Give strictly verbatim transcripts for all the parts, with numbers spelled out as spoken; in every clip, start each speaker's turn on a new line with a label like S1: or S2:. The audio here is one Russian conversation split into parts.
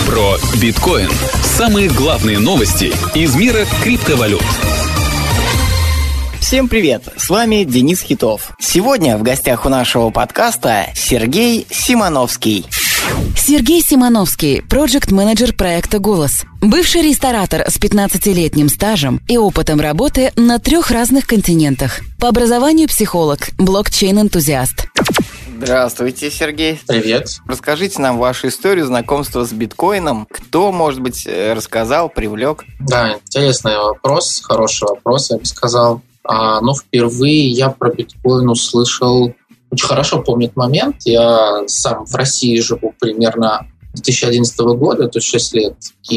S1: Про биткоин. Самые главные новости из мира криптовалют.
S2: Всем привет! С вами Денис Хитов. Сегодня в гостях у нашего подкаста Сергей Симоновский.
S3: Сергей Симоновский, проект-менеджер проекта «Голос». Бывший ресторатор с пятнадцатилетним стажем и опытом работы на трех разных континентах. По образованию психолог, блокчейн-энтузиаст.
S2: Здравствуйте, Сергей.
S4: Привет.
S2: Расскажите нам вашу историю знакомства с биткоином. Кто, может быть, рассказал, привлек?
S4: Да, интересный вопрос, хороший вопрос, я бы сказал. А, ну, впервые я про биткоин услышал... Очень хорошо помню этот момент. Я сам в России живу примерно с две тысячи одиннадцатого года, то есть шесть лет.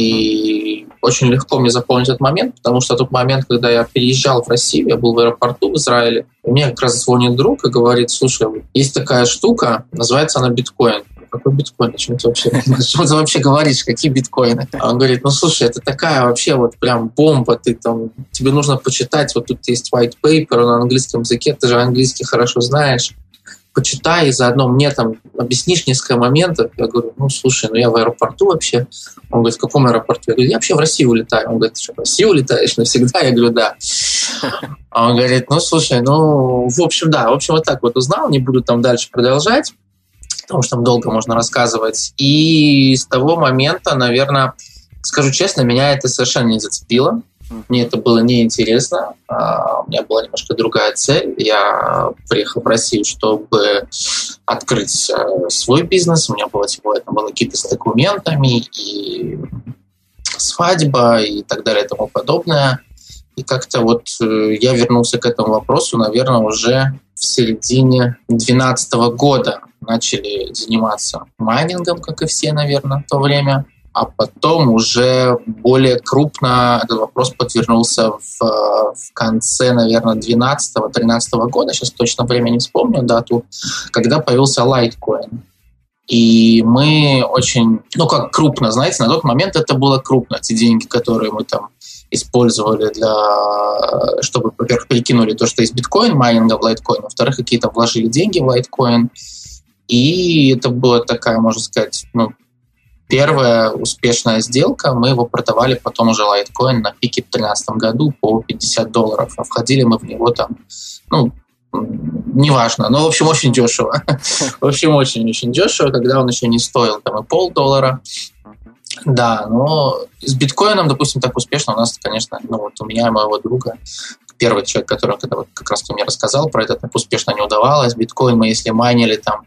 S4: И очень легко мне запомнить этот момент, потому что тот момент, когда я переезжал в Россию, я был в аэропорту в Израиле, и мне как раз звонит друг и говорит: слушай, есть такая штука, называется она биткоин. Какой биткоин? О чем ты вообще, о чем ты вообще говоришь? Какие биткоины? А он говорит: ну слушай, это такая вообще вот прям бомба, ты там, тебе нужно почитать, вот тут есть white paper на английском языке, ты же английский хорошо знаешь. Почитай, и заодно мне там объяснишь несколько моментов. Я говорю: ну, слушай, ну я в аэропорту вообще. Он говорит: в каком аэропорту? Я говорю: я вообще в Россию улетаю. Он говорит: ты что, в Россию улетаешь навсегда? Я говорю: да. А он говорит: ну, слушай, ну, в общем, да, в общем, вот так вот узнал, не буду там дальше продолжать, потому что там долго можно рассказывать. И с того момента, наверное, скажу честно, меня это совершенно не зацепило. Мне это было неинтересно. У меня была немножко другая цель. Я приехал в Россию, чтобы открыть свой бизнес. У меня было, типа, это было какие-то с документами, и свадьба, и так далее, и тому подобное. И как-то вот я вернулся к этому вопросу, наверное, уже в середине две тысячи двенадцатого года. Начали заниматься майнингом, как и все, наверное, в то время. А потом уже более крупно этот вопрос подвернулся в, в конце, наверное, двенадцатого-тринадцатого года, сейчас точно время не вспомню, дату, когда появился Litecoin. И мы очень, ну как крупно, знаете, на тот момент это было крупно, эти деньги, которые мы там использовали для, чтобы, во-первых, перекинули то, что есть биткоин, майнинга в Litecoin, во-вторых, какие-то вложили деньги в Litecoin. И это была такая, можно сказать, ну, первая успешная сделка. Мы его продавали потом уже Litecoin на пике в две тысячи тринадцатом году по пятьдесят долларов. А входили мы в него там, ну, неважно, но, в общем, очень дешево. В общем, очень-очень дешево, когда он еще не стоил там и полдоллара. Да, но с биткоином, допустим, так успешно у нас, конечно, ну вот у меня и моего друга, первый человек, который когда вот как раз мне рассказал про это, так успешно не удавалось. Биткоин мы, если майнили там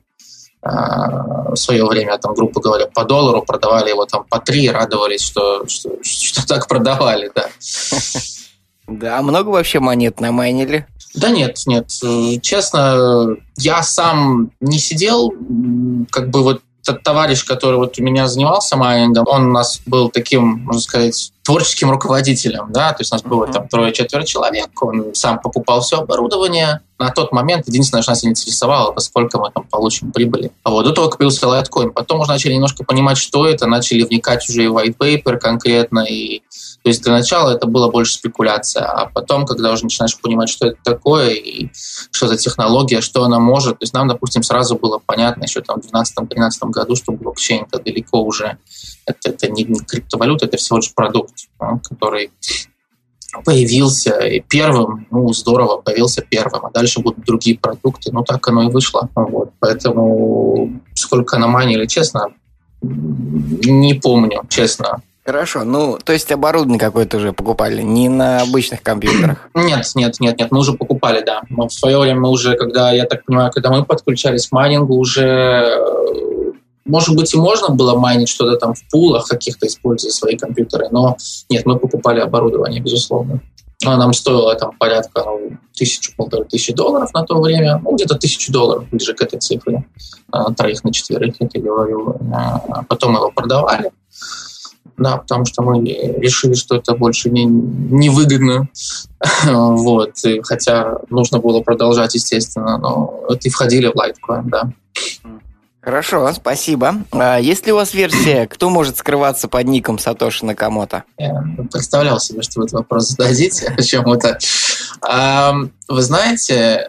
S4: в свое время, там, грубо говоря, по доллару, продавали его там по три, радовались, что, что, что так продавали, да.
S2: Да, много вообще монет намайнили?
S4: Да нет, нет. Честно, я сам не сидел, как бы вот тот товарищ, который вот у меня занимался майнингом, он у нас был таким, можно сказать, творческим руководителем, да, то есть у нас было там трое-четверо человек, он сам покупал все оборудование. На тот момент единственное, что нас интересовало, это сколько мы там получим прибыли. А вот до того, как появился Litecoin, потом уже начали немножко понимать, что это, начали вникать уже и в white paper конкретно, и то есть для начала это было больше спекуляция, а потом, когда уже начинаешь понимать, что это такое, и что за технология, что она может, то есть нам, допустим, сразу было понятно еще там в две тысячи двенадцатом-тринадцатом году, что блокчейн это далеко уже, это, это не криптовалюта, это всего лишь продукт, который появился и первым, ну, здорово, появился первым, а дальше будут другие продукты, ну, так оно и вышло. Вот. Поэтому сколько намайнили, честно, не помню, честно.
S2: Хорошо, ну, то есть оборудование какое-то уже покупали, не на обычных компьютерах?
S4: Нет, нет, нет, нет, мы уже покупали, да. Но в свое время мы уже, когда, я так понимаю, когда мы подключались к майнингу, уже, может быть, и можно было майнить что-то там в пулах каких-то, используя свои компьютеры, но нет, мы покупали оборудование, безусловно. Оно нам стоило там порядка ну, тысячу-полторы тысячи долларов на то время, ну, где-то тысячу долларов, ближе к этой цифре, троих на четверых, как я говорю. А потом мы его продавали. Да, потому что мы решили, что это больше не, не выгодно. Вот. И хотя нужно было продолжать, естественно, но вот и входили в Litecoin, да.
S2: Хорошо, спасибо. А есть ли у вас версия, кто может скрываться под ником Сатоши Накамото?
S4: Я представлял себе, что вы этот вопрос зададите почему-то. Вы знаете,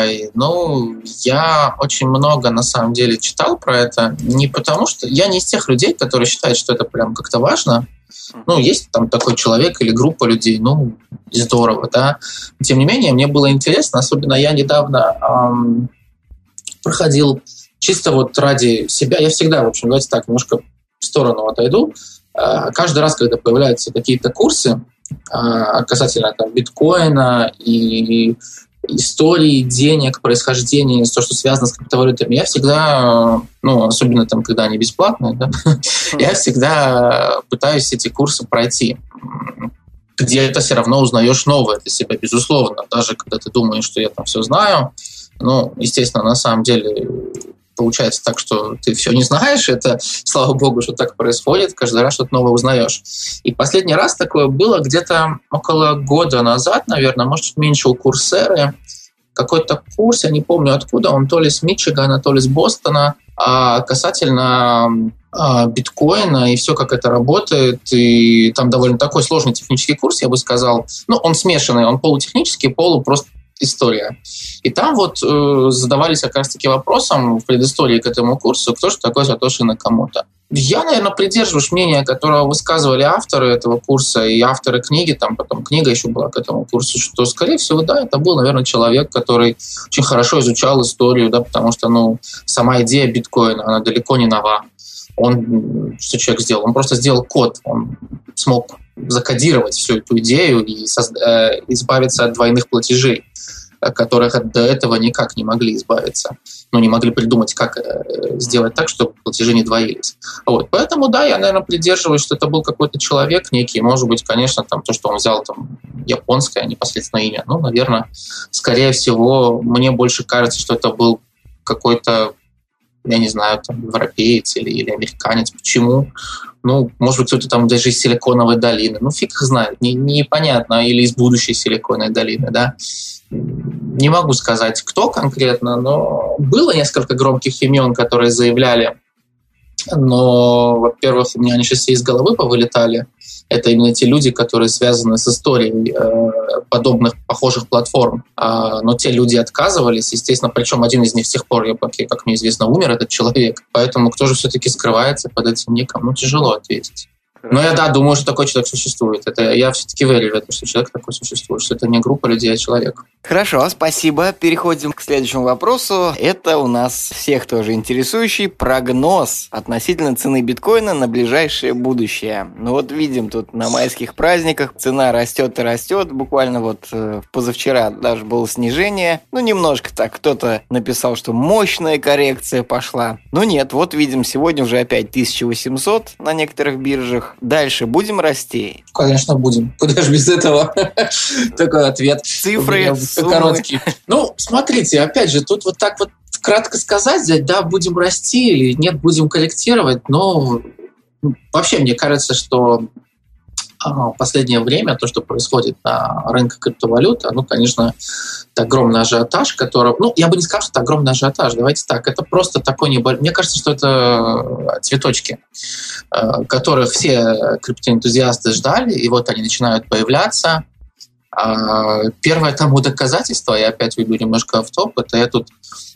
S4: ну, я очень много, на самом деле, читал про это. Не потому что... Я не из тех людей, которые считают, что это прям как-то важно. Ну, есть там такой человек или группа людей, ну, здорово, да. Тем не менее, мне было интересно, особенно я недавно эм, проходил чисто вот ради себя. Я всегда, в общем, давайте так, немножко в сторону отойду. Э, каждый раз, когда появляются какие-то курсы э, касательно там биткоина и истории денег, происхождения, то, что связано с криптовалютами, я всегда, ну, особенно там, когда они бесплатные, да, я всегда пытаюсь эти курсы пройти. Где-то все равно узнаешь новое для себя, безусловно. Даже когда ты думаешь, что я там все знаю, ну, естественно, на самом деле получается так, что ты все не знаешь. Это, слава богу, что так происходит. Каждый раз что-то новое узнаешь. И последний раз такое было где-то около года назад, наверное, может, меньше, у Курсеры. Какой-то курс, я не помню откуда, он то ли с Мичигана, то ли с Бостона, а касательно а, биткоина и все, как это работает. И там довольно такой сложный технический курс, я бы сказал. Ну, он смешанный, он полутехнический, полу просто история. И там вот э, задавались как раз-таки вопросом в предыстории к этому курсу, кто же такой Сатоши Накамото. Я, наверное, придерживаюсь мнения, которое высказывали авторы этого курса и авторы книги, там потом книга еще была к этому курсу, что, скорее всего, да, это был, наверное, человек, который очень хорошо изучал историю, да, потому что, ну, сама идея биткоина, она далеко не нова. Он, что человек сделал? Он просто сделал код, он смог закодировать всю эту идею и созда- э, избавиться от двойных платежей, от которых до этого никак не могли избавиться. Ну, не могли придумать, как э, сделать так, чтобы платежи не двоились. Вот. Поэтому, да, я, наверное, придерживаюсь, что это был какой-то человек некий. Может быть, конечно, там, то, что он взял там, японское непосредственно имя. Ну, наверное, скорее всего, мне больше кажется, что это был какой-то, я не знаю, там, европеец или, или американец. Почему? Ну, может быть, кто-то там даже из Силиконовой долины. Ну, фиг их знает, не, непонятно. Или из будущей Силиконовой долины, да. Не могу сказать, кто конкретно, но было несколько громких имен, которые заявляли. Но, во-первых, у меня они сейчас все из головы повылетали. Это именно те люди, которые связаны с историей э, подобных, похожих платформ. А, но те люди отказывались, естественно, причем один из них с тех пор, я, как мне известно, умер, этот человек. Поэтому кто же все-таки скрывается под этим ником? Ну, тяжело ответить. Но я, да, думаю, что такой человек существует. Это, я все-таки верю в это, что человек такой существует, что это не группа людей, а человек.
S2: Хорошо, спасибо. Переходим к следующему вопросу. Это у нас всех тоже интересующий прогноз относительно цены биткоина на ближайшее будущее. Ну вот видим тут на майских праздниках цена растет и растет. Буквально вот э, позавчера даже было снижение. Ну немножко так. Кто-то написал, что мощная коррекция пошла. Но нет, вот видим сегодня уже опять тысяча восемьсот на некоторых биржах. Дальше будем расти?
S4: Конечно, будем. Куда же без этого? Такой ответ.
S2: Цифры,
S4: короткий. Ну, смотрите, опять же, тут вот так вот кратко сказать, да, будем расти или нет, будем корректировать, но вообще мне кажется, что в последнее время то, что происходит на рынке криптовалют, ну, конечно, это огромный ажиотаж, который... Ну, я бы не сказал, что это огромный ажиотаж. Давайте так, это просто такой небольшой... Мне кажется, что это цветочки, которых все криптоэнтузиасты ждали, и вот они начинают появляться. Первое тому доказательство, я опять уйду немножко автоп, это я тут...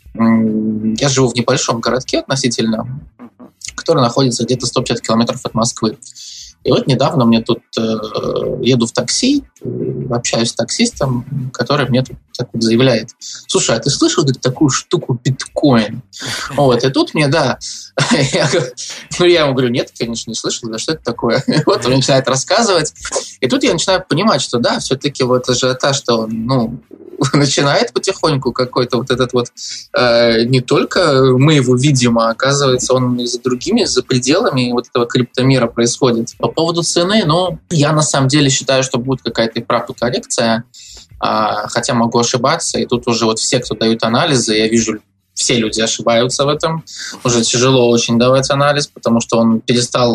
S4: Я живу в небольшом городке относительно, который находится где-то сто пятьдесят километров от Москвы. И вот недавно мне тут э, еду в такси, э, общаюсь с таксистом, который мне тут так вот заявляет: слушай, а ты слышал, говорит, такую штуку биткоин? Вот, и тут мне, да, я, ну я ему говорю, нет, конечно, не слышал, да что это такое? Вот он начинает рассказывать, и тут я начинаю понимать, что да, все-таки вот ажиотаж, что он, ну, начинает потихоньку какой-то вот этот вот, э, не только мы его видим, а оказывается он и за другими, за пределами вот этого криптомира происходит. По поводу цены, ну, я на самом деле считаю, что будет какая-то и правда коррекция, э, хотя могу ошибаться, и тут уже вот все, кто дают анализы, я вижу, все люди ошибаются в этом, уже тяжело очень давать анализ, потому что он перестал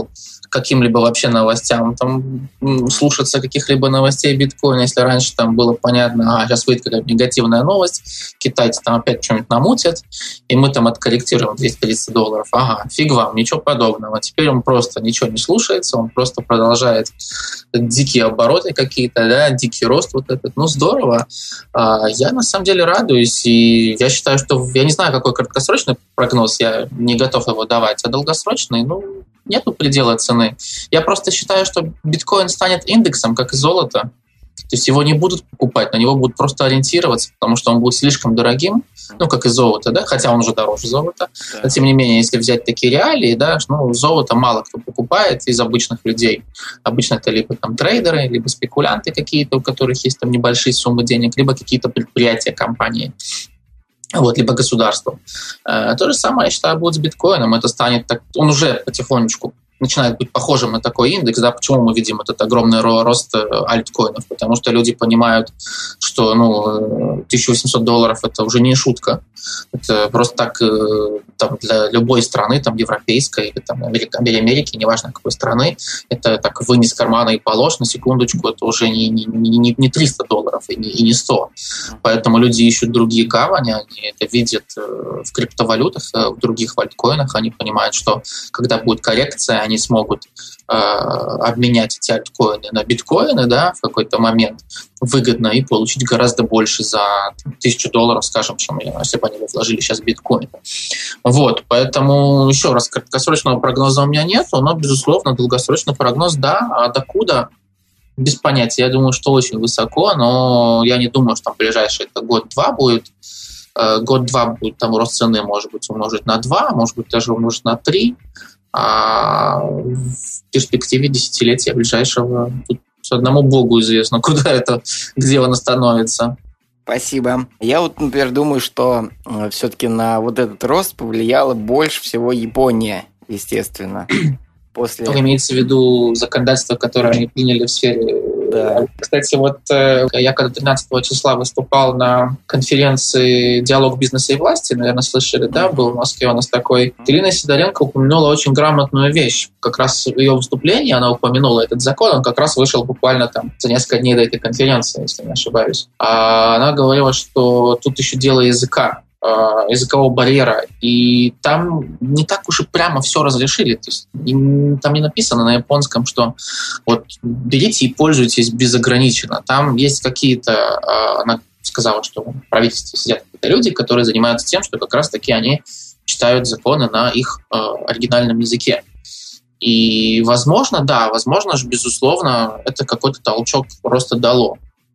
S4: каким-либо вообще новостям, там, слушаться каких-либо новостей биткоина, если раньше там было понятно, а сейчас выйдет какая-то негативная новость, китайцы там опять что-нибудь намутят, и мы там откорректируем двести тридцать долларов. Ага, фиг вам, ничего подобного. Теперь он просто ничего не слушается, он просто продолжает дикие обороты какие-то, да, дикий рост вот этот. Ну, здорово. Я на самом деле радуюсь, и я считаю, что я не знаю, какой краткосрочный прогноз, я не готов его давать, а долгосрочный, ну, нету предела цены. Я просто считаю, что биткоин станет индексом, как и золото. То есть его не будут покупать, на него будут просто ориентироваться, потому что он будет слишком дорогим, ну, как и золото, да, хотя он уже дороже золота. Да. Но, тем не менее, если взять такие реалии, да, ну, золото мало кто покупает из обычных людей. Обычно это либо там трейдеры, либо спекулянты какие-то, у которых есть там небольшие суммы денег, либо какие-то предприятия, компании. Вот, либо государство. Э, то же самое, я считаю, будет с биткоином. Это станет так, он уже потихонечку начинает быть похожим на такой индекс, да, почему мы видим этот огромный рост альткоинов, потому что люди понимают, что ну, тысяча восемьсот долларов — это уже не шутка, это просто так там, для любой страны, там, европейской или там, Америки, Америки, неважно какой страны, это так вынь из кармана и положь, на секундочку, это уже не, не, не, не триста долларов и не, и не сто. Поэтому люди ищут другие гавани, они это видят в криптовалютах, в других альткоинах, они понимают, что когда будет коррекция, они смогут э, обменять эти альткоины на биткоины, да, в какой-то момент выгодно и получить гораздо больше за там, тысячу долларов, скажем, чем если бы они вложили сейчас в биткоин. Вот, поэтому еще раз, краткосрочного прогноза у меня нет, но, безусловно, долгосрочный прогноз, да, а докуда? Без понятия. Я думаю, что очень высоко, но я не думаю, что там ближайший это год-два будет. Год-два будет там рост цены, может быть, умножить на два, может быть, даже умножить на три. А в перспективе десятилетия ближайшего тут одному Богу известно, куда это, где он остановится.
S2: Спасибо. Я вот, например, думаю, что все-таки на вот этот рост повлияла больше всего Япония, естественно. После...
S4: Ну, имеется в виду законодательство, которое они приняли в сфере...
S2: Да.
S4: Кстати, вот я когда тринадцатого числа выступал на конференции «Диалог бизнеса и власти», наверное, слышали, да, был в Москве у нас такой. Ирина Сидоренко упомянула очень грамотную вещь. Как раз в ее выступлении она упомянула этот закон, он как раз вышел буквально там за несколько дней до этой конференции, если не ошибаюсь. А она говорила, что тут еще дело языка, языкового барьера, и там не так уж и прямо все разрешили. То есть там не написано на японском, что вот берите и пользуйтесь безограниченно. Там есть какие-то, она сказала, что в правительстве сидят какие-то люди, которые занимаются тем, что как раз-таки они читают законы на их оригинальном языке. И возможно, да, возможно же, безусловно, это какой-то толчок просто дало.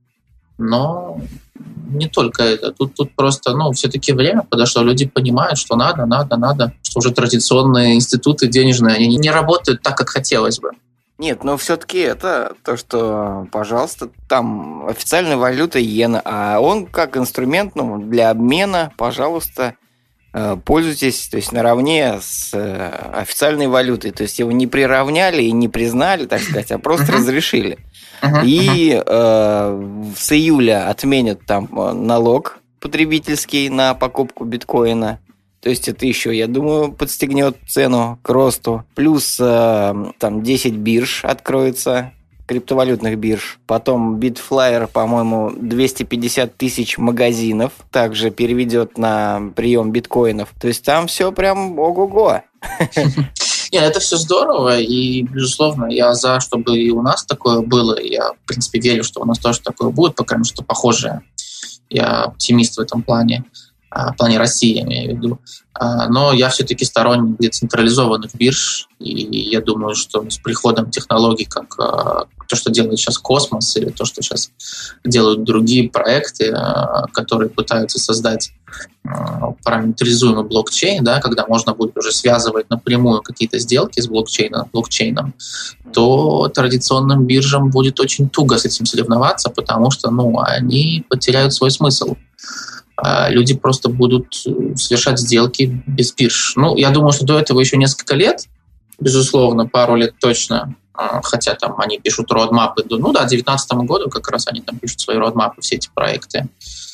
S4: Но не только это. Тут, тут просто, ну, все-таки время подошло. Люди понимают, что надо, надо, надо. Что уже традиционные институты денежные, они не работают так, как хотелось бы.
S2: Нет, но все-таки это то, что, пожалуйста, там официальная валюта иена, а он как инструмент, ну, для обмена, пожалуйста, пользуйтесь, то есть наравне с официальной валютой. То есть его не приравняли и не признали, так сказать, а просто uh-huh. разрешили. Uh-huh. И э, с июля отменят там налог потребительский на покупку биткоина. То есть это еще, я думаю, подстегнет цену к росту. Плюс э, там десять бирж откроется, криптовалютных бирж. Потом Bitflyer, по-моему, двести пятьдесят тысяч магазинов также переведет на прием биткоинов. То есть там все прям ого-го.
S4: Нет, это все здорово, и, безусловно, я за, чтобы и у нас такое было. Я, в принципе, верю, что у нас тоже такое будет, по крайней мере, что похожее. Я оптимист в этом плане. В плане России, я имею в виду. Но я все-таки сторонник децентрализованных бирж, и я думаю, что с приходом технологий, как то, что делает сейчас Космос, или то, что сейчас делают другие проекты, которые пытаются создать параметризуемый блокчейн, да, когда можно будет уже связывать напрямую какие-то сделки с блокчейном, блокчейном, то традиционным биржам будет очень туго с этим соревноваться, потому что ну, они потеряют свой смысл. Люди просто будут совершать сделки без бирж. Ну, я думаю, что до этого еще несколько лет, безусловно, пару лет точно, хотя там они пишут родмапы, ну да, к две тысячи девятнадцатому году как раз они там пишут свои родмапы, все эти проекты.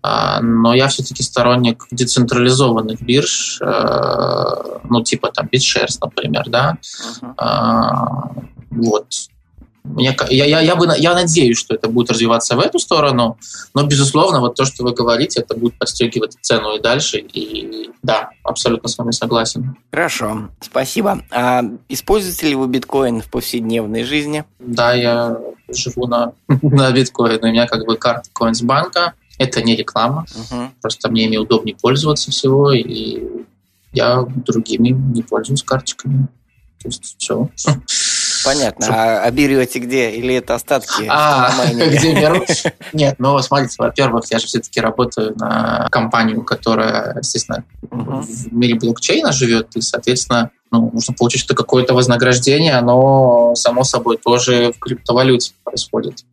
S4: Но я все-таки сторонник децентрализованных бирж, ну, типа там BitShares, например, да. Uh-huh. Вот. Я, я, я, бы, я надеюсь, что это будет развиваться в эту сторону, но, безусловно, вот то, что вы говорите, это будет подстегивать цену и дальше, и да, абсолютно с вами согласен.
S2: Хорошо, спасибо. А используете ли вы биткоин в повседневной жизни?
S4: Да, я живу на, на биткоине, у меня как бы карта Coinsbank, это не реклама, uh-huh. просто мне ими удобнее пользоваться всего, и я другими не пользуюсь карточками, то есть все.
S2: Понятно. А, а берете где? Или это остатки?
S4: А, где беру? Нет, ну, смотрите, во-первых, я же все-таки работаю на компанию, которая, естественно, uh-huh. в мире блокчейна живет, и, соответственно, ну, нужно получить что-то, какое-то вознаграждение, оно, само собой, тоже в криптовалюте происходит.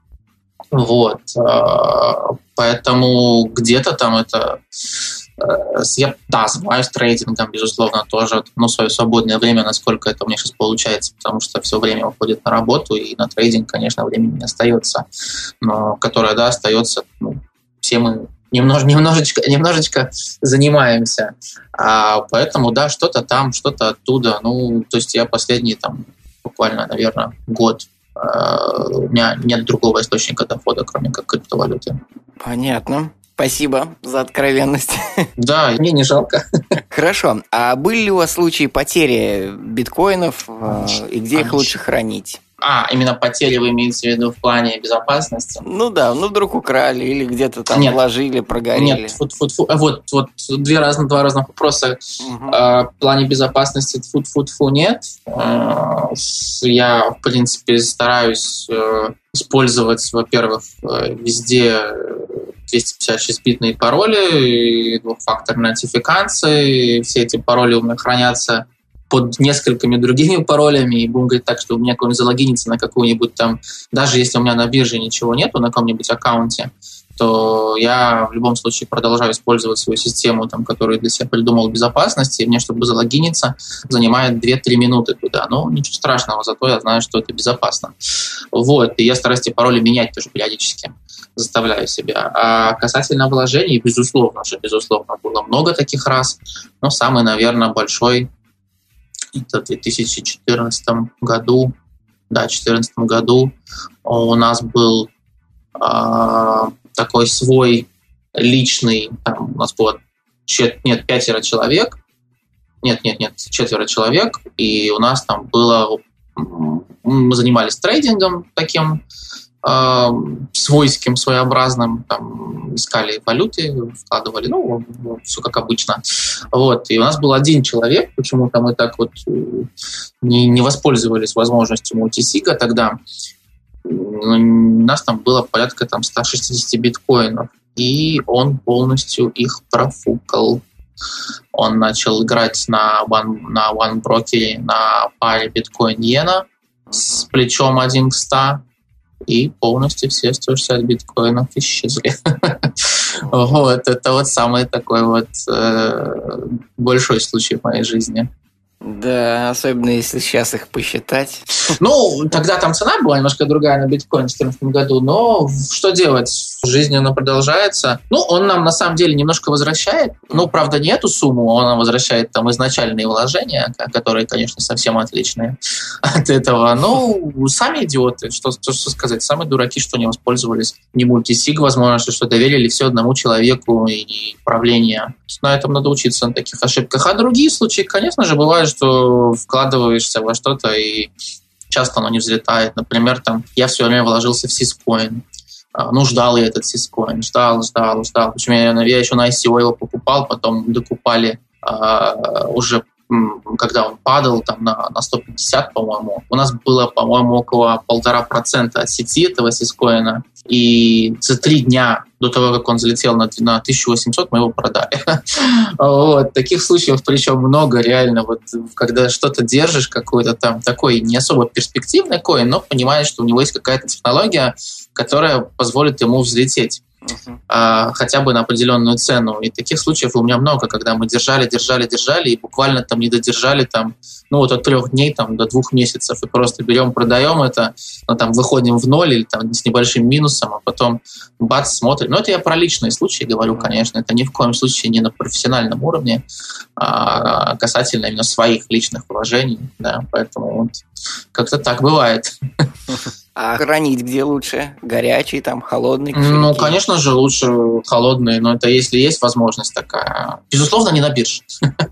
S4: Вот. Поэтому где-то там это... Я, да, занимаюсь трейдингом, безусловно, тоже, ну, свое свободное время, насколько это у меня сейчас получается, потому что все время уходит на работу, и на трейдинг, конечно, времени не остается, но которое, да, остается, ну, все мы немнож, немножечко, немножечко занимаемся, а, поэтому, да, что-то там, что-то оттуда, ну, то есть я последний, там, буквально, наверное, год, а, у меня нет другого источника дохода, кроме как криптовалюты.
S2: Понятно. Спасибо за откровенность.
S4: Да, мне не жалко.
S2: Хорошо. А были ли у вас случаи потери биткоинов и где а, их лучше хранить?
S4: А, именно потери вы имеете в виду в плане безопасности?
S2: Ну да, ну вдруг украли или где-то там нет, вложили, прогорели.
S4: Нет, фу-фу-фу. Вот, вот две разных, два разных вопроса. Угу. А, в плане безопасности фу-фу-фу нет. А, я, в принципе, стараюсь использовать, во-первых, везде двести пятьдесят шесть битные пароли, двухфакторная аутентификация. Все эти пароли у меня хранятся под несколькими другими паролями, и будем говорить так, что у меня какой-нибудь залогинится на какую-нибудь там, даже если у меня на бирже ничего нету, на каком-нибудь аккаунте, то я в любом случае продолжаю использовать свою систему, там, которую для себя придумал в безопасности, и мне, чтобы залогиниться, занимает две-три минуты туда. Ну, ничего страшного, зато я знаю, что это безопасно. Вот, и я стараюсь эти пароли менять тоже периодически, заставляю себя. А касательно вложений, безусловно же, безусловно, было много таких раз, но самый, наверное, большой это в две тысячи четырнадцатом году, да, в две тысячи четырнадцатом году у нас был э, такой свой личный, там у нас было чет, нет, пятеро человек, нет, нет, нет, четверо человек, и у нас там было, мы занимались трейдингом таким, э, свойским, своеобразным, там, искали валюты, вкладывали, ну, все как обычно. Вот. И у нас был один человек, почему-то мы так вот не, не воспользовались возможностью мультисига тогда. У нас там было порядка там, сто шестьдесят биткоинов, и он полностью их профукал. Он начал играть на One, на OneBroker на паре биткоин-иена с плечом один к ста, и полностью все сто шестьдесят биткоинов исчезли. Вот, это вот самый такой вот большой случай в моей жизни.
S2: Да, особенно если сейчас их посчитать.
S4: Ну, тогда там цена была немножко другая на биткоин в две тысячи четырнадцатом году, но что делать? Жизнь, она продолжается. Ну, он нам на самом деле немножко возвращает. Ну, правда, не эту сумму, он нам возвращает там изначальные вложения, которые, конечно, совсем отличные от этого. Ну, сами идиоты, что, что, что сказать, самые дураки, что не воспользовались ни мультисиг, возможно, что, что доверили все одному человеку и правление. На этом надо учиться, на таких ошибках. А другие случаи, конечно же, бывают, что вкладываешься во что-то и часто оно не взлетает. Например, там, я все время вложился в Syscoin. Ну, ждал я этот Syscoin. Ждал, ждал, ждал. Причем я, я еще на ай си о его покупал, потом докупали а, уже, когда он падал там, на, на сто пятьдесят, по-моему. У нас было, по-моему, около полтора процента от сети этого Syscoin. И за три дня до того, как он залетел на, на тысячу восемьсот, мы его продали. Вот. Таких случаев причем много реально. Вот, когда что-то держишь, какой-то там такой не особо перспективный коин, но понимаешь, что у него есть какая-то технология, которая позволит ему взлететь.
S2: Uh-huh.
S4: а, хотя бы на определенную цену. И таких случаев у меня много, когда мы держали, держали, держали, и буквально там не додержали там, ну вот от трех дней там, до двух месяцев, и просто берем, продаем это, ну, там, выходим в ноль или там, с небольшим минусом, а потом бац, смотрим. Ну, это я про личные случаи говорю, конечно, это ни в коем случае не на профессиональном уровне, а касательно именно своих личных вложений, да, поэтому вот как-то так бывает.
S2: А хранить где лучше? Горячий, там, холодный? Кошельки?
S4: Ну, конечно же, лучше холодные, но это если есть возможность такая. Безусловно, не на бирже.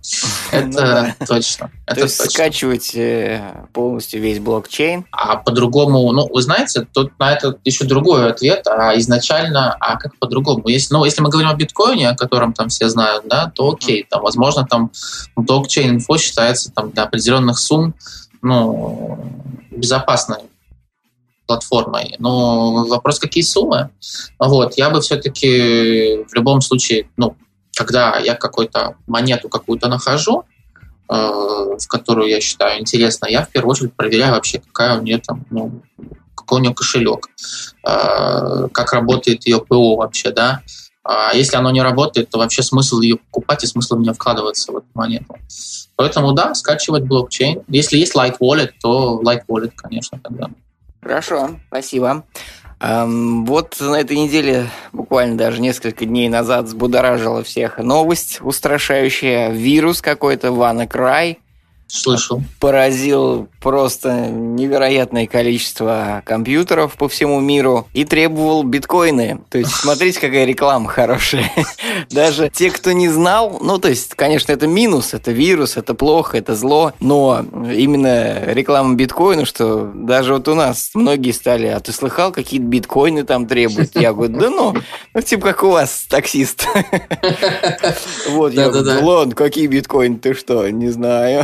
S4: Это точно.
S2: То есть скачивать полностью весь блокчейн?
S4: А по-другому, ну, вы знаете, тут на это еще другой ответ. А изначально, а как по-другому? Если, ну, если мы говорим о биткоине, о котором там все знают, да, то окей, там, возможно, там блокчейн-инфо считается там для определенных сумм, ну, безопасной платформой. Но вопрос, какие суммы? Вот, я бы все-таки в любом случае, ну, когда я какую-то монету какую-то нахожу, э, в которую я считаю интересно, я в первую очередь проверяю вообще, какая у нее там, ну, какой у нее кошелек, э, как работает ее ПО вообще, да. А если оно не работает, то вообще смысл ее покупать и смысл в нее вкладываться в эту монету. Поэтому, да, скачивать блокчейн. Если есть Light Wallet, то Light Wallet, конечно, тогда.
S2: Хорошо, спасибо. Эм, вот на этой неделе, буквально даже несколько дней назад, взбудоражила всех новость устрашающая. Вирус какой-то, WannaCry.
S4: Слышал.
S2: Поразил просто невероятное количество компьютеров по всему миру и требовал биткоины. То есть, смотрите, какая реклама хорошая. Даже те, кто не знал, ну, то есть, конечно, это минус, это вирус, это плохо, это зло, но именно реклама биткоина, что даже вот у нас многие стали, а ты слыхал, какие биткоины там требуют? Я говорю, да ну, ну, типа как у вас, таксист. Вот, я говорю, ладно, какие биткоины, ты что, не знаю.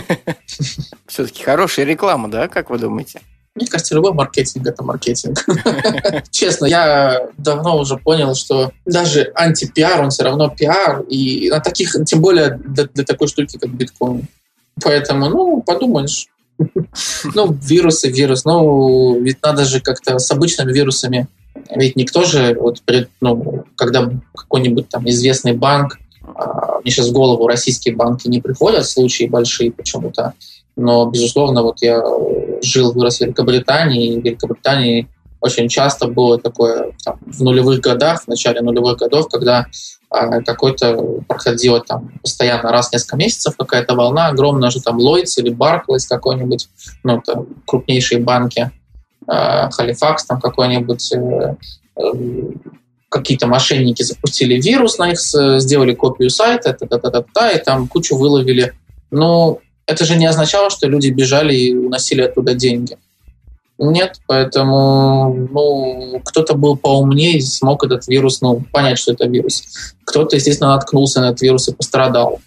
S2: Все-таки хорошая реклама, да, как вы думаете?
S4: Мне кажется, любой маркетинг – это маркетинг. Честно, я давно уже понял, что даже антипиар, он все равно пиар, и на таких, тем более для, для такой штуки, как биткоин. Поэтому, ну, подумаешь. Ну, вирусы, вирус, ну, ведь надо же как-то с обычными вирусами, ведь никто же, вот, ну, когда какой-нибудь там известный банк, мне сейчас в голову российские банки не приходят, случаи большие почему-то, но, безусловно, вот я жил, вырос в Великобритании, и в Великобритании очень часто было такое там, в нулевых годах, в начале нулевых годов, когда а, какой-то проходила там постоянно раз в несколько месяцев какая-то волна огромная, же там Lloyds или Barclays какой-нибудь, ну, там, крупнейшие банки, а, Halifax там какой-нибудь, э, э, какие-то мошенники запустили вирус на их, сделали копию сайта, та-та-та-та, и там кучу выловили. Но это же не означало, что люди бежали и уносили оттуда деньги. Нет, поэтому ну, кто-то был поумнее и смог этот вирус, ну, понять, что это вирус. Кто-то, естественно, наткнулся на этот вирус и пострадал.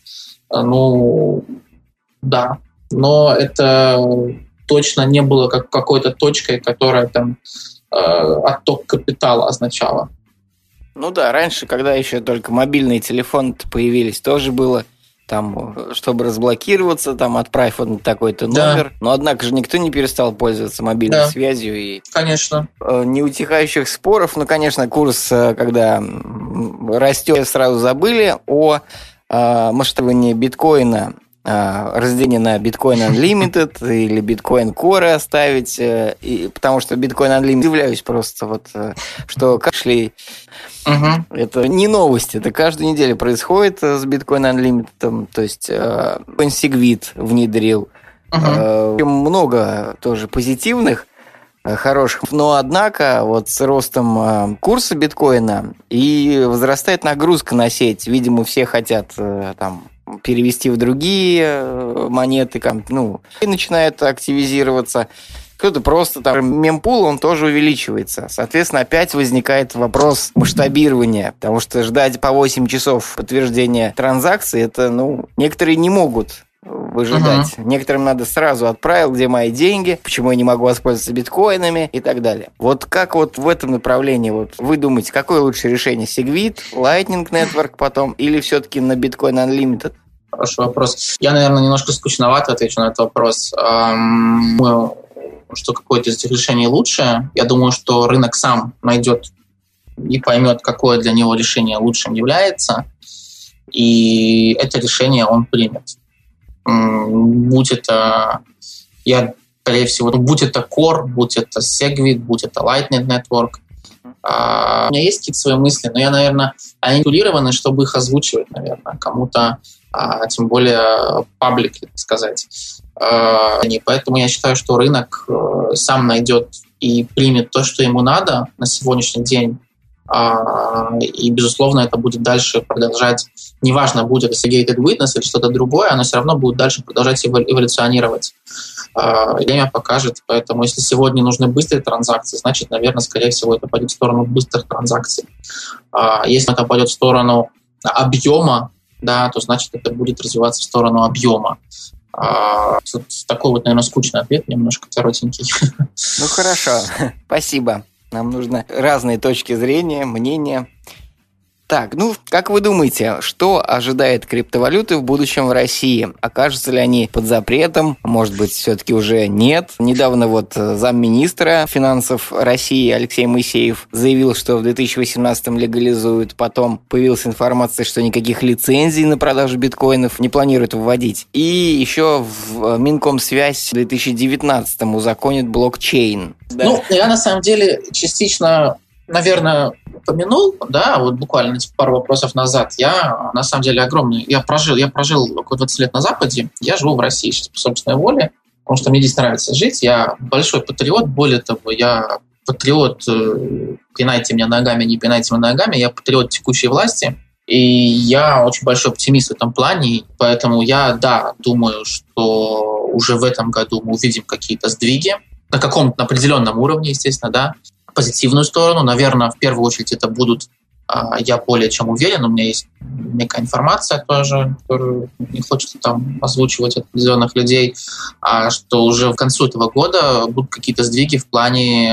S4: Ну, да. Но это точно не было как какой-то точкой, которая там э, отток капитала означала.
S2: Ну да, раньше, когда еще только мобильные телефоны появились, тоже было там, чтобы разблокироваться, там, отправь вот такой-то номер. Да. Но, однако же, никто не перестал пользоваться мобильной да. связью. И
S4: конечно.
S2: Неутихающих споров. Ну, конечно, курс, когда растет, сразу забыли о масштабировании биткоина, разделение на Bitcoin Unlimited или Bitcoin Core оставить, и, потому что Bitcoin Unlimited, удивляюсь просто, вот, что шли. Uh-huh. Это не новость, это каждую неделю происходит с Bitcoin Unlimited, то есть Bitcoin Segwit внедрил. Uh-huh. Много тоже позитивных, хороших, но однако вот с ростом курса биткоина и возрастает нагрузка на сеть, видимо, все хотят там перевести в другие монеты, ну, и начинает активизироваться. Кто-то просто там мемпул, он тоже увеличивается. Соответственно, опять возникает вопрос масштабирования, потому что ждать по восемь часов подтверждения транзакции, это, ну, некоторые не могут выжидать. Uh-huh. Некоторым надо сразу отправил, где мои деньги, почему я не могу воспользоваться биткоинами и так далее. Вот как вот в этом направлении вот вы думаете, какое лучшее решение? Segwit, Lightning Network потом или все-таки на Bitcoin Unlimited?
S4: Хороший вопрос. Я, наверное, немножко скучновато отвечу на этот вопрос. Думаю, что какое-то из этих решений лучше. Я думаю, что рынок сам найдет и поймет, какое для него решение лучшим является, и это решение он примет. Будь это, я, скорее всего, будь это Core, будь это Segwit, будь это Lightning Network. Uh, у меня есть какие-то свои мысли, но я, наверное, они регулированы, чтобы их озвучивать, наверное, кому-то, uh, тем более паблик, так сказать. Uh, и поэтому я считаю, что рынок uh, сам найдет и примет то, что ему надо на сегодняшний день. Uh, и, безусловно, это будет дальше продолжать, неважно, будет Associated Witness или что-то другое, оно все равно будет дальше продолжать эволюционировать. Uh, время покажет, поэтому если сегодня нужны быстрые транзакции, значит, наверное, скорее всего, это пойдет в сторону быстрых транзакций. Uh, если это пойдет в сторону объема, да, то значит, это будет развиваться в сторону объема. Uh, тут такой вот, наверное, скучный ответ, немножко коротенький.
S2: Ну, хорошо, спасибо. Нам нужны разные точки зрения, мнения. Так, ну, как вы думаете, что ожидает криптовалюты в будущем в России? Окажутся ли они под запретом? Может быть, все-таки уже нет? Недавно вот замминистра финансов России Алексей Моисеев заявил, что в две тысячи восемнадцатом легализуют. Потом появилась информация, что никаких лицензий на продажу биткоинов не планируют вводить. И еще в Минкомсвязь в две тысячи девятнадцатом узаконит блокчейн. Да.
S4: Ну, я на самом деле частично, наверное, упомянул, да, вот буквально пару вопросов назад. Я, на самом деле, огромный... Я прожил, я прожил около двадцать лет на Западе. Я живу в России сейчас по собственной воле, потому что мне здесь нравится жить. Я большой патриот. Более того, я патриот... Пинайте меня ногами, не пинайте меня ногами. Я патриот текущей власти. И я очень большой оптимист в этом плане. Поэтому я, да, думаю, что уже в этом году мы увидим какие-то сдвиги. На каком-то определенном уровне, естественно, да. Позитивную сторону. Наверное, в первую очередь это будут, я более чем уверен, у меня есть некая информация тоже, которую не хочется там озвучивать от определенных людей, что уже к концу этого года будут какие-то сдвиги в плане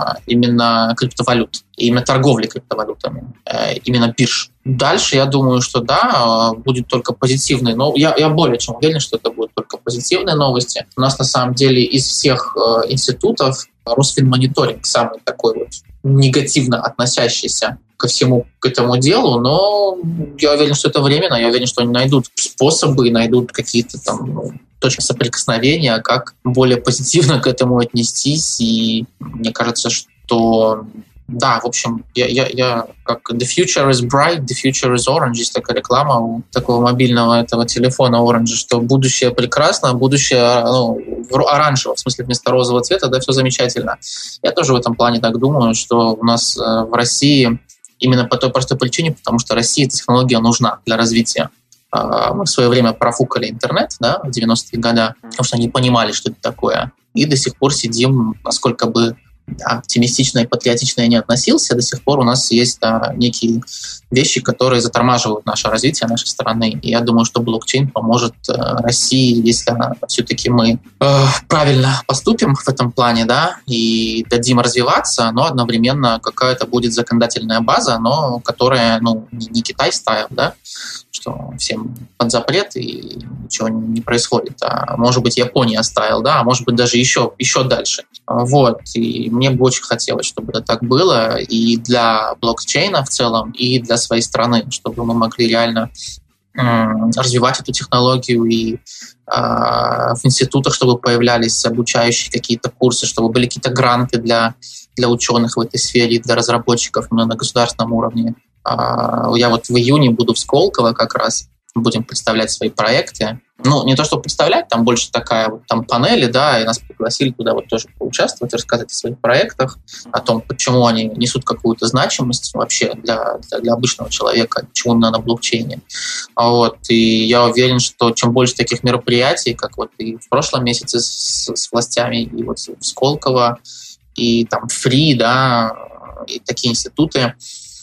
S4: именно криптовалют, именно торговли криптовалютами, именно бирж. Дальше я думаю, что да, будет только позитивные, но я, я более чем уверен, что это будут только позитивные новости. У нас на самом деле из всех э, институтов Росфинмониторинг самый такой вот негативно относящийся ко всему к этому делу, но я уверен, что это временно, я уверен, что они найдут способы, найдут какие-то там ну, точки соприкосновения, как более позитивно к этому отнестись, и мне кажется, что да, в общем, я, я, я как the future is bright, the future is orange, есть такая реклама у такого мобильного этого телефона Orange, что будущее прекрасно, будущее ну, оранжевое, в смысле вместо розового цвета, да, все замечательно. Я тоже в этом плане так думаю, что у нас э, в России именно по той простой причине, потому что России эта технология нужна для развития. Э, мы в свое время профукали интернет, да, в девяностые годы, потому что не понимали, что это такое. И до сих пор сидим, насколько бы оптимистично и патриотично я не относился, до сих пор у нас есть да, некие вещи, которые затормаживают наше развитие нашей страны. И я думаю, что блокчейн поможет э, России, если все-таки мы э, правильно поступим в этом плане, да, и дадим развиваться, но одновременно какая-то будет законодательная база, но которая, ну, не Китай стайл, да, что всем под запрет и ничего не происходит. А может быть, Япония стайл, да, а может быть, даже еще, еще дальше. Вот. И мне бы очень хотелось, чтобы это так было и для блокчейна в целом, и для своей страны, чтобы мы могли реально м- развивать эту технологию и а, в институтах, чтобы появлялись обучающие какие-то курсы, чтобы были какие-то гранты для, для ученых в этой сфере, для разработчиков именно на государственном уровне. А, я вот в июне буду в Сколково как раз, будем представлять свои проекты. Ну, не то, что представлять, там больше такая вот там панели, да, и нас пригласили туда вот тоже поучаствовать, рассказать о своих проектах, о том, почему они несут какую-то значимость вообще для, для, для обычного человека, почему именно на блокчейне. Вот. И я уверен, что чем больше таких мероприятий, как вот и в прошлом месяце с, с властями, и вот в Сколково, и там Фри, да, и такие институты,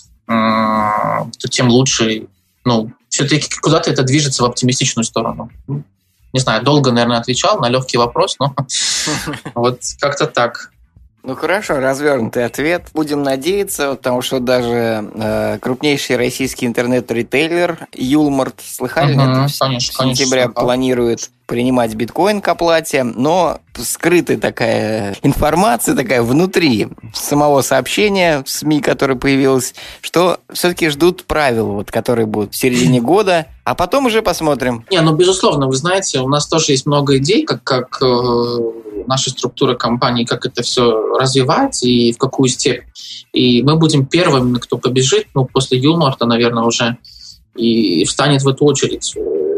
S4: то тем лучше, ну, все-таки куда-то это движется в оптимистичную сторону. Не знаю, долго, наверное, отвечал на легкий вопрос, но вот как-то так.
S2: Ну хорошо, развернутый ответ. Будем надеяться, потому что даже э, крупнейший российский интернет-ритейлер Юлмарт, слыхали,
S4: Угу,
S2: это
S4: конечно,
S2: с сентября
S4: конечно.
S2: планирует принимать биткоин к оплате, но скрытая такая информация, такая внутри самого сообщения в СМИ, которое появилось, что все-таки ждут правил, вот, которые будут в середине года, а потом уже посмотрим.
S4: Не, ну, безусловно, вы знаете, у нас тоже есть много идей, как, как э, наша структура компании, как это все развивать и в какую степень. И мы будем первыми, кто побежит, ну, после Юлмарта, наверное, уже, и встанет в эту очередь,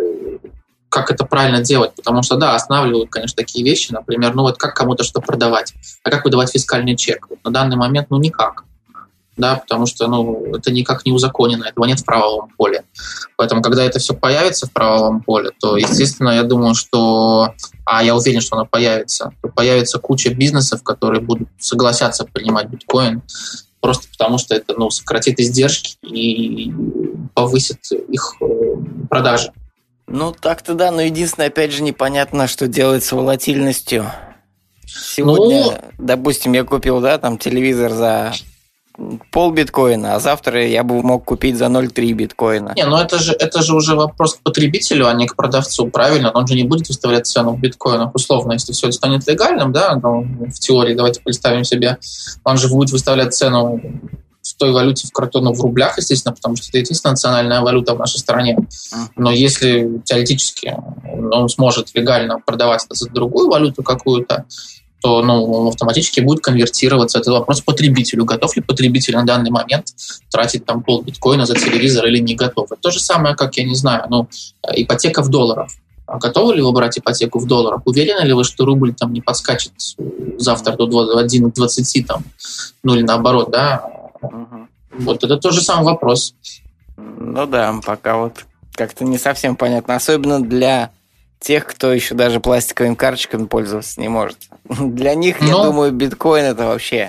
S4: как это правильно делать, потому что, да, останавливают, конечно, такие вещи, например, ну вот как кому-то что продавать, а как выдавать фискальный чек? Вот на данный момент, ну, никак, да, потому что, ну, это никак не узаконено, этого нет в правовом поле. Поэтому, когда это все появится в правовом поле, то, естественно, я думаю, что, а я уверен, что оно появится, то появится куча бизнесов, которые будут согласятся принимать биткоин, просто потому что это, ну, сократит издержки и повысит их продажи.
S2: Ну, так-то да, но единственное, опять же, непонятно, что делать с волатильностью. Сегодня, ну, допустим, я купил, да, там телевизор за пол биткоина, а завтра я бы мог купить за ноль целых три биткоина.
S4: Не, ну это же, это же уже вопрос к потребителю, а не к продавцу, правильно? Он же не будет выставлять цену в биткоинах, условно, если все это станет легальным, да, ну, в теории, давайте представим себе, он же будет выставлять цену в той валюте, в картону, в рублях, естественно, потому что это единственная национальная валюта в нашей стране. Но если теоретически он сможет легально продавать это за другую валюту какую-то, то, ну, он автоматически будет конвертироваться. Это вопрос потребителю. Готов ли потребитель на данный момент тратить там пол биткоина за телевизор или не готов? Это то же самое, как, я не знаю, ну, ипотека в долларах. А готовы ли вы брать ипотеку в долларах? Уверены ли вы, что рубль там не подскачет завтра до один к двадцати, там, ну или наоборот, да? Угу. Вот это тот же самый вопрос.
S2: Ну да, пока вот как-то не совсем понятно. Особенно для тех, кто еще даже пластиковыми карточками пользоваться не может. Для них, Но... я думаю, биткоин это вообще...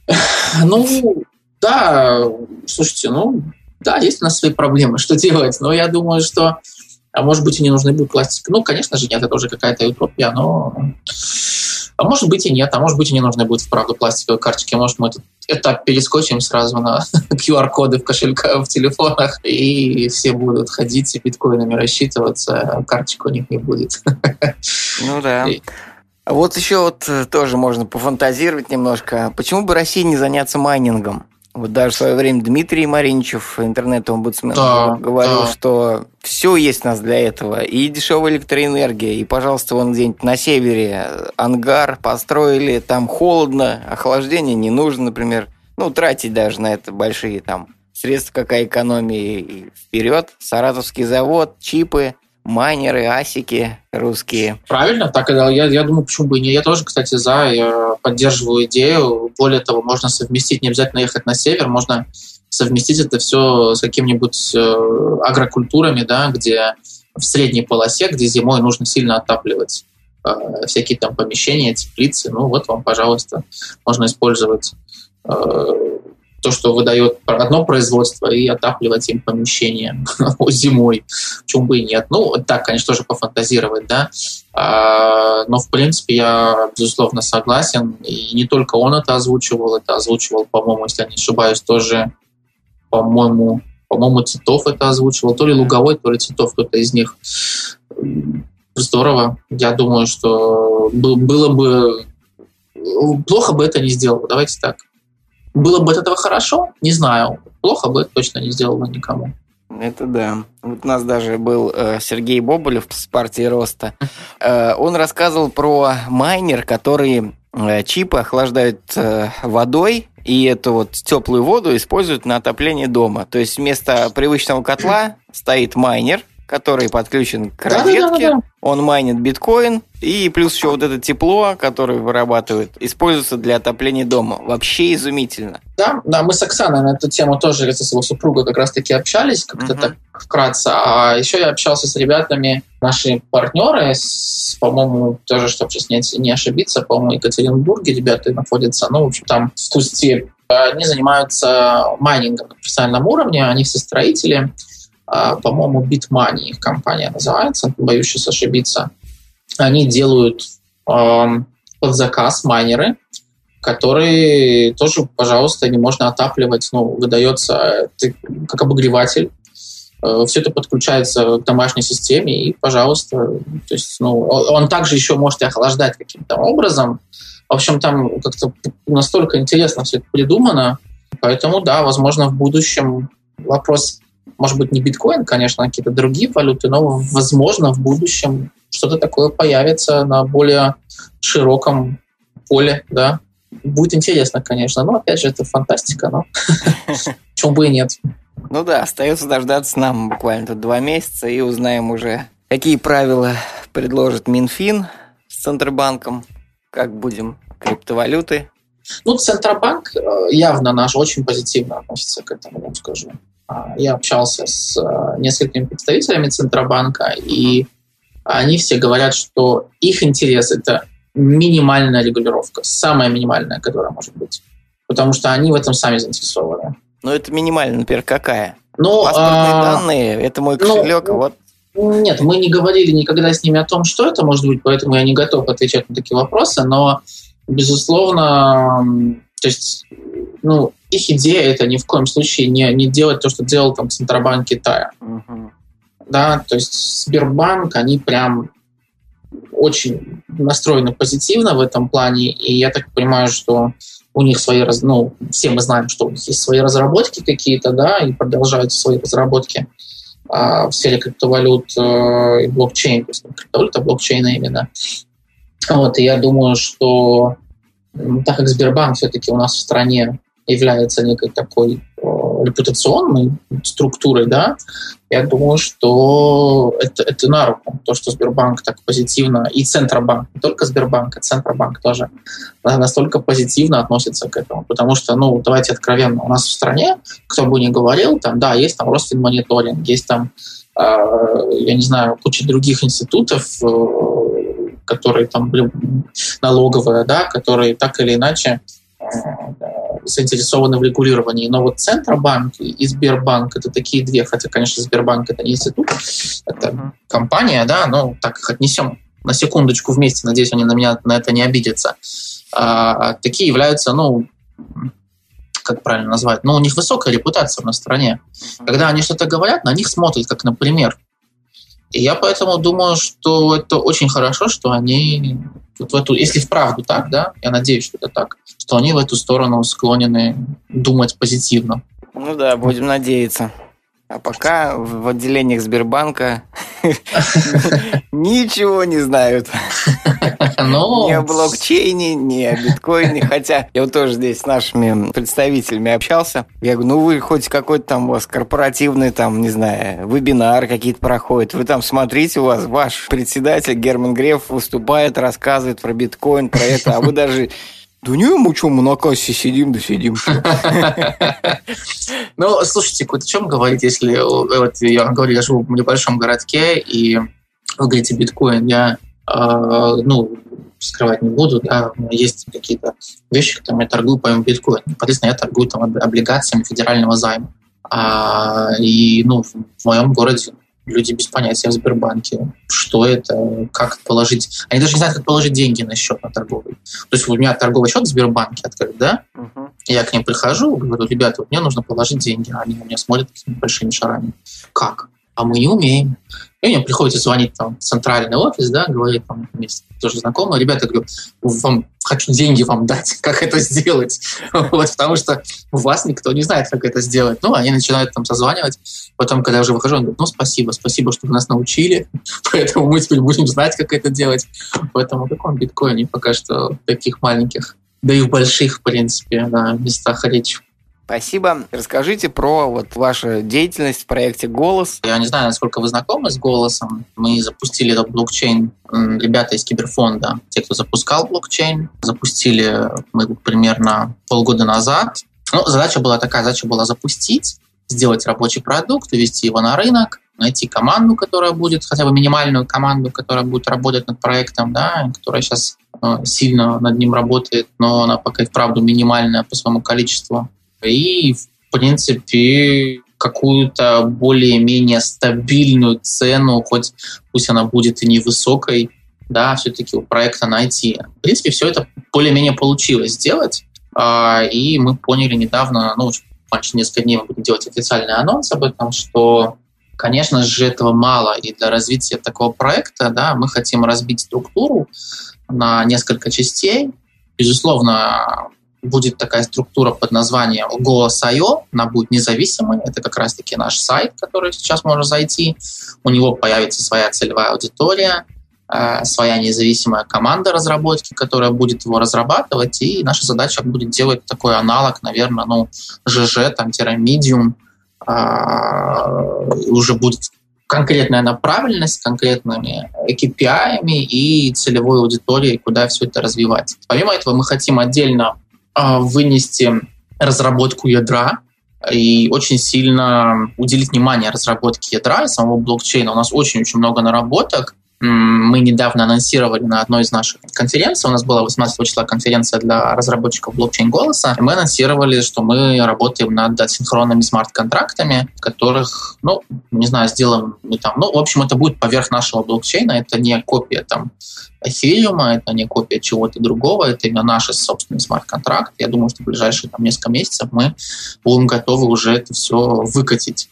S4: Ну, да, слушайте, ну, да, есть у нас свои проблемы, что делать. Но я думаю, что, а может быть, и не нужны будут пластиковые. Ну, конечно же, нет, это уже какая-то утопия, но... А может быть и нет, а может быть и не нужны будут, вправду, пластиковые карточки. Может, мы этот этап перескочим сразу на ку ар-коды в кошельках, в телефонах, и все будут ходить и биткоинами рассчитываться, а карточек у них не будет.
S2: Ну да. И... Вот еще вот тоже можно пофантазировать немножко. Почему бы России не заняться майнингом? Вот даже в свое время Дмитрий Мариничев, интернет-омбудсмен, да, говорил, да. что все есть у нас для этого. И дешевая электроэнергия, и, пожалуйста, вон где-нибудь на севере ангар построили, там холодно, охлаждение не нужно, например. Ну, тратить даже на это большие там средства, какая экономия, и вперед. Саратовский завод, чипы, майнеры, асики русские.
S4: Правильно, так и я, я думаю, почему бы и не. Я тоже, кстати, за, я поддерживаю идею. Более того, можно совместить, не обязательно ехать на север, можно совместить это все с какими-нибудь э, агрокультурами, да, где в средней полосе, где зимой нужно сильно отапливать э, всякие там помещения, теплицы. Ну вот вам, пожалуйста, можно использовать э, то, что выдает одно производство, и отапливать им помещение зимой. Почему бы и нет? Ну, так, конечно, тоже пофантазировать, да. А, но, в принципе, я, безусловно, согласен. И не только он это озвучивал, это озвучивал, по-моему, если я не ошибаюсь, тоже, по-моему, по-моему, Титов это озвучивал. То ли Луговой, то ли Титов, кто-то из них. Здорово. Я думаю, что было бы... Плохо бы это не сделал. Давайте так. Было бы от этого хорошо? Не знаю. Плохо бы это точно не сделало никому.
S2: Это да. Вот у нас даже был э, Сергей Боболев с партии Роста. Э, он рассказывал про майнер, который э, чипы охлаждают э, водой, и эту вот теплую воду используют на отопление дома. То есть вместо привычного котла стоит майнер, который подключен к розетке, да, да, да. Он майнит биткоин, и плюс еще вот это тепло, которое вырабатывает, используется для отопления дома. Вообще изумительно. Да,
S4: да, мы с Оксаной на эту тему тоже, с его супругой, как раз-таки общались, как-то uh-huh. так вкратце. А еще я общался с ребятами, наши партнеры, с, по-моему, тоже, чтобы сейчас не, не ошибиться, по-моему, в Екатеринбурге ребята находятся, ну, в общем, там в Тусте. Они занимаются майнингом на профессиональном уровне, они все строители. По-моему, BitMoney их компания называется, боюсь сейчас ошибиться. Они делают э, под заказ майнеры, который тоже, пожалуйста, не можно отапливать, ну, выдается как обогреватель. Все это подключается к домашней системе, и, пожалуйста, то есть, ну, он также еще может и охлаждать каким-то образом. В общем, там как-то настолько интересно все это придумано, поэтому, да, возможно, в будущем вопрос, может быть, не биткоин, конечно, а какие-то другие валюты, но, возможно, в будущем что-то такое появится на более широком поле, да. Будет интересно, конечно, но, опять же, это фантастика, но почему бы и нет.
S2: Ну да, остается дождаться нам буквально тут два месяца и узнаем уже, какие правила предложит Минфин с Центробанком, как будем криптовалюты.
S4: Ну, Центробанк явно наш очень позитивно относится к этому, я скажу. Я общался с несколькими представителями Центробанка, и они все говорят, что их интерес – это минимальная регулировка, самая минимальная, которая может быть. Потому что они в этом сами заинтересованы.
S2: Ну, это минимально, например, какая?
S4: Ну,
S2: паспортные
S4: а...
S2: данные, это мой кошелек,
S4: ну,
S2: вот.
S4: Нет, мы не говорили никогда с ними о том, что это может быть, поэтому я не готов отвечать на такие вопросы, но, безусловно, то есть, ну, их идея – это ни в коем случае не, не делать то, что делал там Центробанк Китая. Угу. Да, то есть Сбербанк, они прям очень настроены позитивно в этом плане, и я так понимаю, что у них свои, ну, все мы знаем, что у них есть свои разработки какие-то, да, и продолжают свои разработки а, в сфере криптовалют э, и блокчейн, то есть не криптовалюта, а блокчейна именно. Вот, и я думаю, что так как Сбербанк все-таки у нас в стране является некой такой э, репутационной структурой, да, я думаю, что это, это на руку, то, что Сбербанк так позитивно, и Центробанк, не только Сбербанк, а Центробанк тоже настолько позитивно относится к этому. Потому что, ну, давайте откровенно, у нас в стране, кто бы ни говорил, там, да, есть там Росфинмониторинг, есть там, э, я не знаю, куча других институтов, э, которые там, налоговые, да, которые так или иначе э, заинтересованы в регулировании. Но вот Центробанк и Сбербанк — это такие две, хотя, конечно, Сбербанк — это не институт, это uh-huh. компания, да, но так их отнесем на секундочку вместе, надеюсь, они на меня на это не обидятся. А, такие являются, ну, как правильно назвать, ну, у них высокая репутация на стране. Uh-huh. Когда они что-то говорят, на них смотрят как на пример. И я поэтому думаю, что это очень хорошо, что они вот в эту, если вправду так, да, я надеюсь, что это так, что они в эту сторону склонены думать позитивно.
S2: Ну да, будем надеяться. А пока в отделениях Сбербанка ничего не знают. Ни о блокчейне, ни о биткоине. Хотя я вот тоже здесь с нашими представителями общался. Я говорю, ну вы хоть какой-то там у вас корпоративный, там, не знаю, вебинар какие-то проходят. Вы там смотрите, у вас ваш председатель Герман Греф выступает, рассказывает про биткоин, про это, а вы даже... Да не, мы что, мы на кассе сидим, да сидим.
S4: Ну, слушайте, о чем говорить, если... Вот я говорю, я живу в небольшом городке, и вы говорите биткоин, я, ну, скрывать не буду, да, у меня есть какие-то вещи, которыми я торгую помимо биткоина. Соответственно, я торгую там облигациями федерального займа. И, ну, в моем городе люди без понятия в Сбербанке, что это, как положить... Они даже не знают, как положить деньги на счет на торговый. То есть у меня торговый счет в Сбербанке открыт, да? Uh-huh. Я к ним прихожу, говорю, ребята, вот мне нужно положить деньги. Они на меня смотрят такими большими шарами. Как? А мы не умеем. И мне приходится звонить там, в центральный офис, да, говорит, там, тоже знакомые. Ребята, говорю, вам, хочу деньги вам дать, как это сделать. Вот, потому что вас никто не знает, как это сделать. Ну, они начинают там созванивать. Потом, когда я уже выхожу, он говорит, ну, спасибо, спасибо, что вы нас научили. Поэтому мы теперь будем знать, как это делать. Поэтому в каком биткоине пока что таких маленьких, да и в больших, в принципе, на местах речи.
S2: Спасибо. Расскажите про вот вашу деятельность в проекте «Голос».
S4: Я не знаю, насколько вы знакомы с «Голосом». Мы запустили этот блокчейн, ребята из Киберфонда, те, кто запускал блокчейн. Запустили мы примерно полгода назад. Ну, задача была такая, задача была запустить, сделать рабочий продукт, ввести его на рынок, найти команду, которая будет, хотя бы минимальную команду, которая будет работать над проектом, да, которая сейчас э, сильно над ним работает, но она пока и вправду минимальная по своему количеству. И, в принципе, какую-то более-менее стабильную цену, хоть пусть она будет и невысокой, да, все-таки у проекта найти. В принципе, все это более-менее получилось сделать, и мы поняли недавно, ну, через несколько дней мы будем делать официальный анонс об этом, что, конечно же, этого мало, и для развития такого проекта, да, мы хотим разбить структуру на несколько частей. Безусловно, будет такая структура под названием Голос точка ай о, она будет независимой, это как раз-таки наш сайт, который сейчас можно зайти, у него появится своя целевая аудитория, э, своя независимая команда разработки, которая будет его разрабатывать, и наша задача будет делать такой аналог, наверное, ну, джи джи, там, Medium, э, уже будет конкретная направленность, конкретными кей пи ай-ами и целевой аудиторией, куда все это развивать. Помимо этого мы хотим отдельно вынести разработку ядра и очень сильно уделить внимание разработке ядра и самого блокчейна. У нас очень-очень много наработок. Мы недавно анонсировали на одной из наших конференций, у нас была восемнадцатого числа конференция для разработчиков блокчейн-голоса, и мы анонсировали, что мы работаем над асинхронными смарт-контрактами, которых, ну, не знаю, сделаем мы там, ну, в общем, это будет поверх нашего блокчейна, это не копия там эфириума, это не копия чего-то другого, это именно наши собственные смарт-контракты. Я думаю, что в ближайшие там несколько месяцев мы будем готовы уже это все выкатить.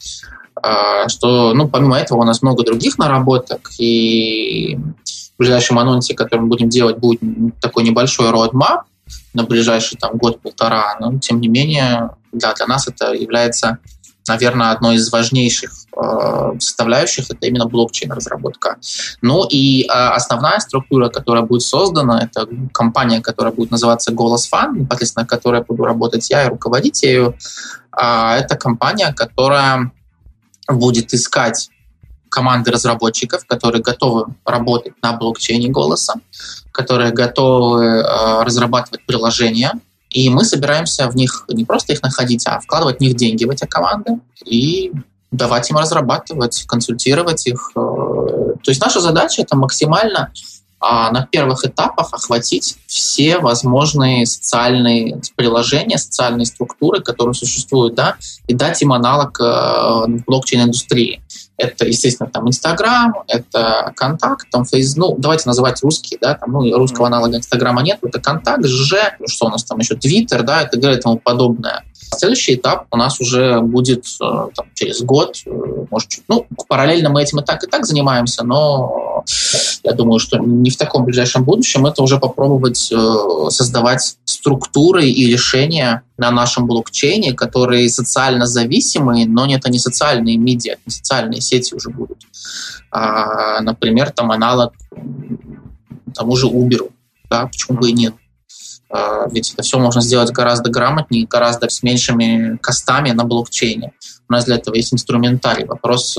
S4: Что, ну, помимо этого у нас много других наработок, и в ближайшем анонсе, который мы будем делать, будет такой небольшой roadmap на ближайший там, год-полтора, но тем не менее, да, для нас это является, наверное, одной из важнейших э, составляющих, это именно блокчейн-разработка. Ну и э, основная структура, которая будет создана, это компания, которая будет называться Голос Fund, непосредственно которой буду работать я и руководить ею. Э, это компания, которая будет искать команды разработчиков, которые готовы работать на блокчейне Голоса, которые готовы э, разрабатывать приложения. И мы собираемся в них не просто их находить, а вкладывать в них деньги, в эти команды, и давать им разрабатывать, консультировать их. То есть наша задача — это максимально а на первых этапах охватить все возможные социальные приложения, социальные структуры, которые существуют, да, и дать им аналог э, в блокчейн-индустрии. Это, естественно, там Инстаграм, это Контакт, там Фейс, ну, давайте называть русские, да, там, ну, русского аналога Инстаграма нет, это Контакт, ЖЖ, что у нас там еще, Твиттер, да, и так далее и тому подобное. Следующий этап у нас уже будет там, через год, может, чуть, ну, параллельно мы этим и так, и так занимаемся, но я думаю, что не в таком ближайшем будущем это уже попробовать э, создавать структуры и решения на нашем блокчейне, которые социально зависимые, но это не социальные медиа, не социальные сети уже будут. А, например, там аналог тому же Uber, да, почему бы и нет. Ведь это все можно сделать гораздо грамотнее, гораздо с меньшими костами на блокчейне. У нас для этого есть инструментарий. Вопрос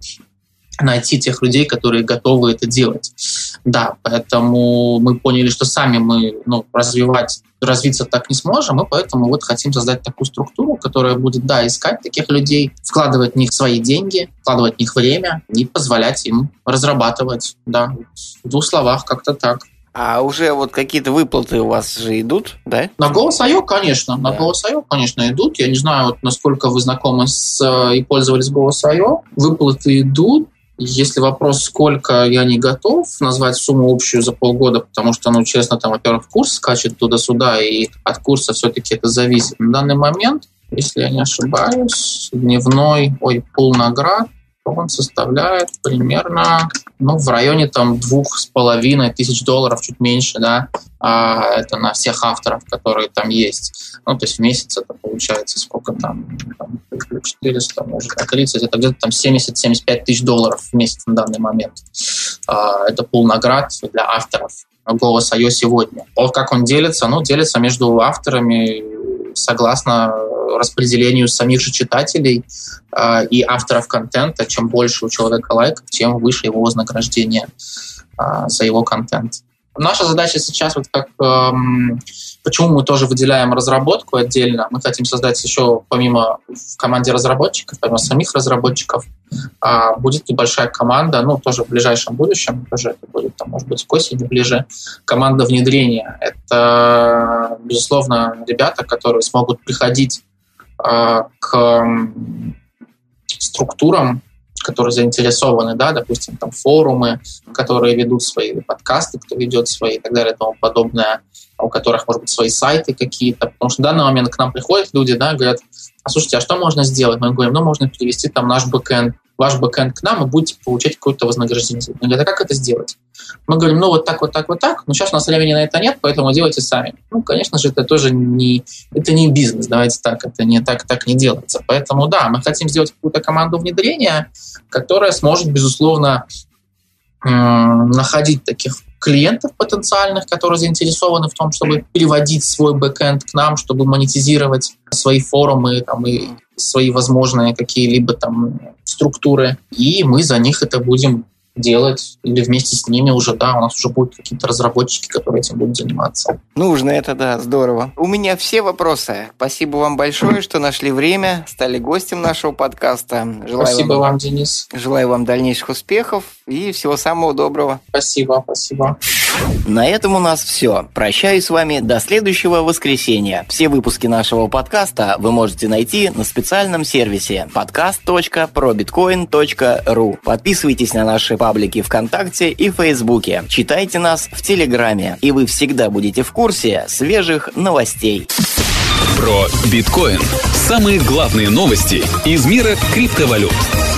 S4: найти тех людей, которые готовы это делать. Да, поэтому мы поняли, что сами мы ну, развивать, развиться так не сможем, и поэтому вот хотим создать такую структуру, которая будет, да, искать таких людей, вкладывать в них свои деньги, вкладывать в них время и позволять им разрабатывать. Да, в двух словах как-то так.
S2: А уже вот какие-то выплаты у вас же идут, да?
S4: На Голос точка ай о, конечно. На да. Голос точка ай о, конечно, идут. Я не знаю, вот, насколько вы знакомы с и пользовались Голос точка ай о. Выплаты идут. Если вопрос, сколько, я не готов назвать сумму общую за полгода, потому что, ну, честно, там, во-первых, курс скачет туда-сюда, и от курса все-таки это зависит. На данный момент, если я не ошибаюсь, дневной, ой, пул наград, он составляет примерно, ну, в районе там двух с половиной тысяч долларов, чуть меньше, да, а это на всех авторов, которые там есть. Ну, то есть в месяц это получается сколько там, там четыреста, может, тридцать, это где-то там семьдесят-семьдесят пять тысяч долларов в месяц на данный момент. А, это пул наград для авторов Голос точка ай о сегодня. Вот как он делится? Ну, делится между авторами согласно распределению самих же читателей э, и авторов контента. Чем больше у человека лайков, тем выше его вознаграждение э, за его контент. Наша задача сейчас, вот как, эм, почему мы тоже выделяем разработку отдельно, мы хотим создать еще, помимо в команде разработчиков, помимо самих разработчиков, э, будет небольшая команда, ну, тоже в ближайшем будущем, тоже это будет, там, может быть, к осени ближе, команда внедрения. Это, безусловно, ребята, которые смогут приходить э, к структурам которые заинтересованы, да, допустим, там форумы, которые ведут свои подкасты, кто ведет свои и так далее и тому подобное, у которых, может быть, свои сайты какие-то. Потому что в данный момент к нам приходят люди, да, говорят: а слушайте, а что можно сделать? Мы говорим: ну, можно перевести там наш бэкэнд, ваш бэкэнд к нам, и будете получать какое-то вознаграждение. Они говорят: а как это сделать? Мы говорим: ну, вот так, вот так, вот так, но сейчас у нас времени на это нет, поэтому делайте сами. Ну, конечно же, это тоже не, это не бизнес, давайте так, это не так, так не делается. Поэтому, да, мы хотим сделать какую-то команду внедрения, которая сможет, безусловно, находить таких клиентов потенциальных, которые заинтересованы в том, чтобы переводить свой бэкэнд к нам, чтобы монетизировать свои форумы там, и свои возможные какие-либо там структуры. И мы за них это будем делать, или вместе с ними уже, да, у нас уже будут какие-то разработчики, которые этим будут заниматься.
S2: Нужно это, да, здорово. У меня все вопросы. Спасибо вам большое, что нашли время, стали гостем нашего подкаста. Желаю
S4: спасибо
S2: вам,
S4: вам, Денис.
S2: Желаю вам дальнейших успехов и всего самого доброго.
S4: Спасибо, спасибо.
S2: На этом у нас все. Прощаюсь с вами до следующего воскресенья. Все выпуски нашего подкаста вы можете найти на специальном сервисе подкаст точка про биткоин точка ру. Подписывайтесь на наши паблики ВКонтакте и Фейсбуке. Читайте нас в Телеграме, и вы всегда будете в курсе свежих новостей.
S1: Про биткоин. Самые главные новости из мира криптовалют.